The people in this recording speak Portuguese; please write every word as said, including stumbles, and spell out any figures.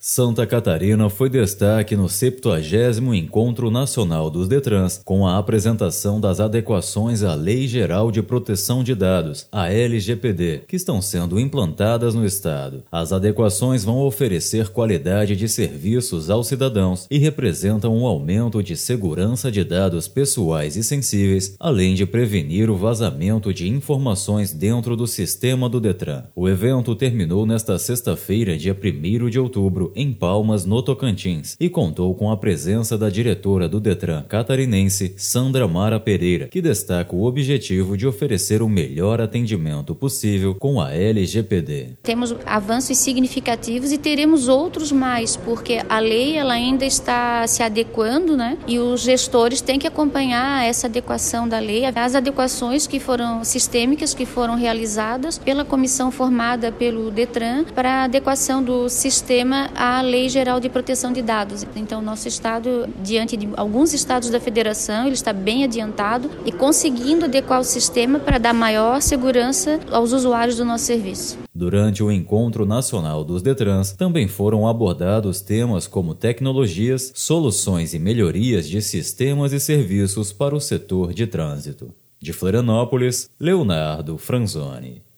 Santa Catarina foi destaque no septuagésimo Encontro Nacional dos Detrans, com a apresentação das adequações à Lei Geral de Proteção de Dados, a L G P D, que estão sendo implantadas no Estado. As adequações vão oferecer qualidade de serviços aos cidadãos e representam um aumento de segurança de dados pessoais e sensíveis, além de prevenir o vazamento de informações dentro do sistema do Detran. O evento terminou nesta sexta-feira, dia primeiro de outubro, em Palmas, no Tocantins, e contou com a presença da diretora do Detran catarinense, Sandra Mara Pereira, que destaca o objetivo de oferecer o melhor atendimento possível com a L G P D. Temos avanços significativos e teremos outros mais, porque a lei ela ainda está se adequando, né? E os gestores têm que acompanhar essa adequação da lei, as adequações que foram sistêmicas que foram realizadas pela comissão formada pelo Detran para a adequação do sistema à Lei Geral de Proteção de Dados. Então, nosso estado, diante de alguns estados da federação, ele está bem adiantado e conseguindo adequar o sistema para dar maior segurança aos usuários do nosso serviço. Durante o Encontro Nacional dos Detrans, também foram abordados temas como tecnologias, soluções e melhorias de sistemas e serviços para o setor de trânsito. De Florianópolis, Leonardo Franzoni.